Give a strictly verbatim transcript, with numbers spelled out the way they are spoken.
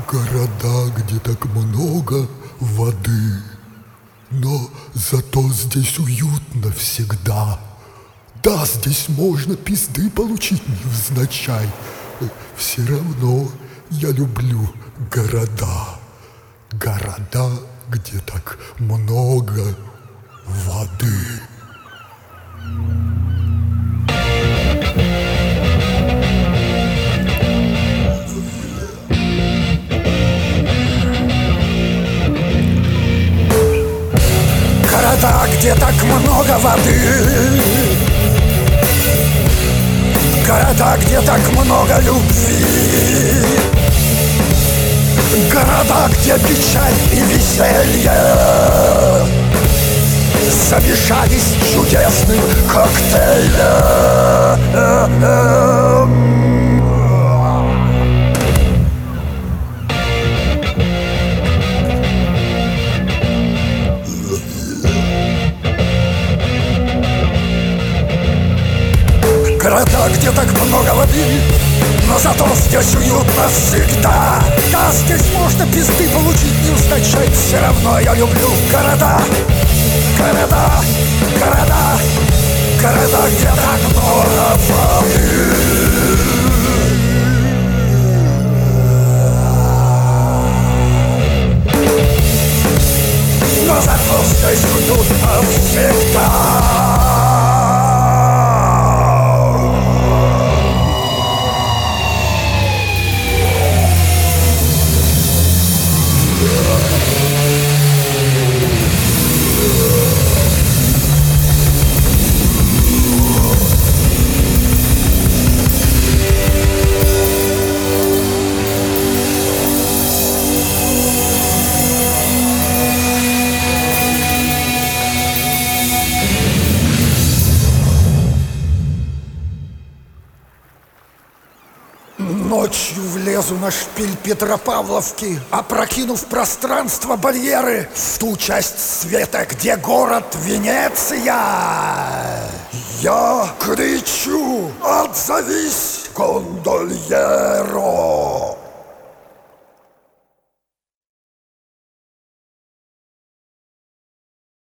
Города, где так много воды, но зато здесь уютно всегда. Да, здесь можно пизды получить невзначай. Все равно я люблю города. Города, где так много воды. Города, где так много воды. Города, где так много любви. Города, где печаль и веселье замешались чудесным коктейлем. Города, где так много воды, но зато здесь уютно всегда. Да, здесь можно пизды получить невзначай. Все равно я люблю города. Города, города, города, где так много воды. Но зато здесь уютно всегда. Ночью влезу на шпиль Петропавловки, опрокинув пространство барьеры в ту часть света, где город Венеция. Я кричу: отзовись, гондольеро!